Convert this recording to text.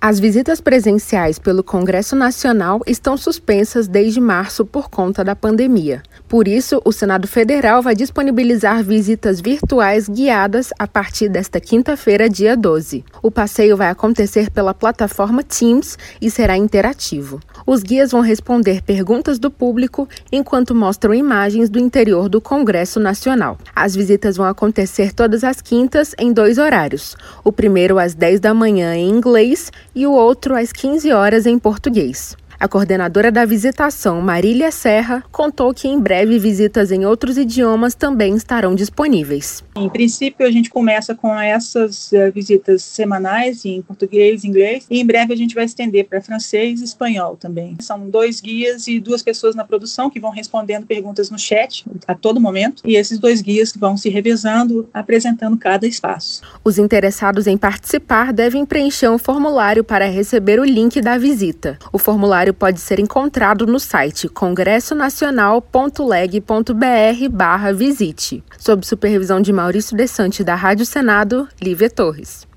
As visitas presenciais pelo Congresso Nacional estão suspensas desde março por conta da pandemia. Por isso, o Senado Federal vai disponibilizar visitas virtuais guiadas a partir desta quinta-feira, dia 12. O passeio vai acontecer pela plataforma Teams e será interativo. Os guias vão responder perguntas do público enquanto mostram imagens do interior do Congresso Nacional. As visitas vão acontecer todas as quintas em 2 horários. O primeiro às 10 da manhã em inglês e o outro às 15 horas em português. A coordenadora da visitação, Marília Serra, contou que em breve visitas em outros idiomas também estarão disponíveis. Em princípio, a gente começa com essas visitas semanais em português e inglês, e em breve a gente vai estender para francês e espanhol também. São 2 guias e 2 pessoas na produção que vão respondendo perguntas no chat a todo momento, e esses 2 guias vão se revezando, apresentando cada espaço. Os interessados em participar devem preencher um formulário para receber o link da visita. O formulário pode ser encontrado no site congressonacional.leg.br/visite. Sob supervisão de Maurício Desante, da Rádio Senado, Lívia Torres.